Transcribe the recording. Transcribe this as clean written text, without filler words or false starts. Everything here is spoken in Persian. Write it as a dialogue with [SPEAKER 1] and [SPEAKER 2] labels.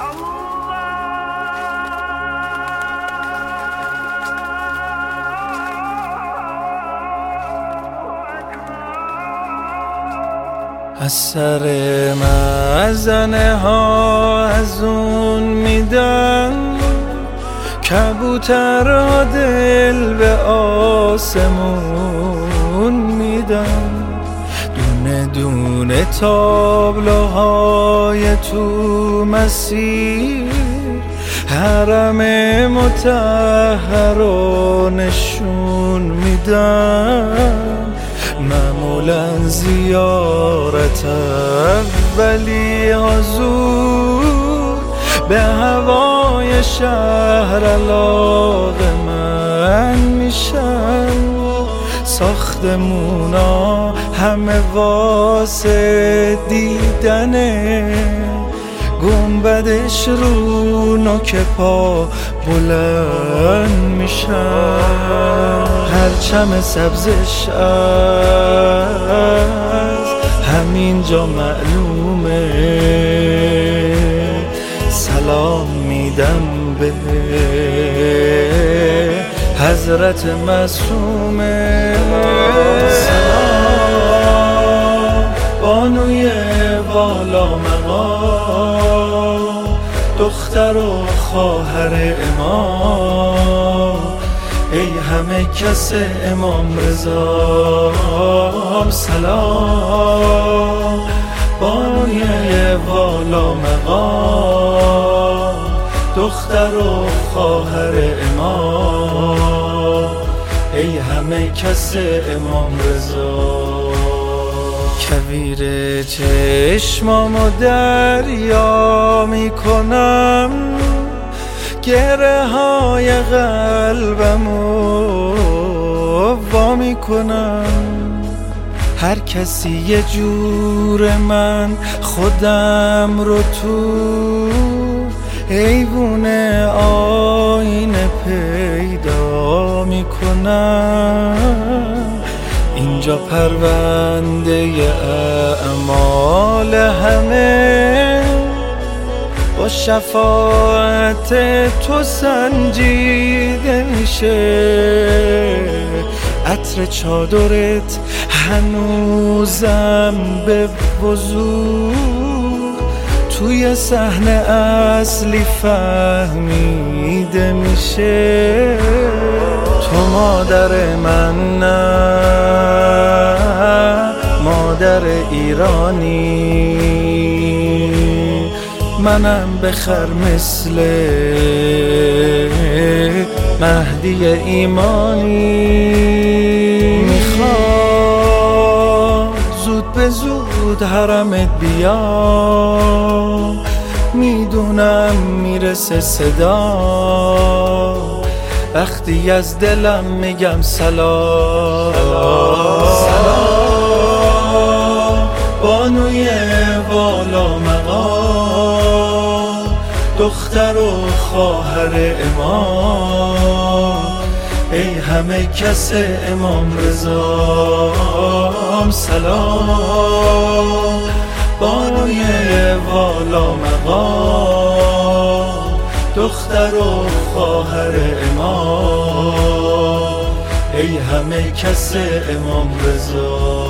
[SPEAKER 1] از سر مزنه ها از اون میدن، کبوترها دل به آسمون میدن، دونه دونه تابلوهای تو مسیر حرم مطهر رو نشون میدن. معمولا زیارت اولی حضور به هوای شهر علاقه‌مند میشن، ساختمونا همه واسه دیدنه، گنبدش رو نوک پا بلند میشن، پرچم سبزش از همینجا معلومه، سلام میدم به حضرت معصومه. سلام بانوی والا مقام، دختر و خواهر امام، ای همه کس امام رضا سلام. بانوی والا مقام، دختر و خواهر امام، ای همه کس امام رضا. کویر چشمامو دریا میکنم، گره های قلبمو وا میکنم، هر کسی یه جور من خودم رو تو ایوون آینه پیدا میکنم. اینجا پرونده اعمال همه با شفاعت تو سنجیده میشه، عطر چادرت هنوزم به وضوح توی صحنه اصلی فهمیده میشه. تو مادر من نه، مادر ایرانی، منم بخر مثل مهدی ایمانی. میخوام زود به زود حرمت بیام، میدونم میرسه صدا وقتی از دلم میگم سلام. سلام بانوی والا مقام، دختر و خواهر امام، ای همه کس امام رضا سلام. بانوی والا مقام، دختر و خواهر امام، ای همه کس امام رضا.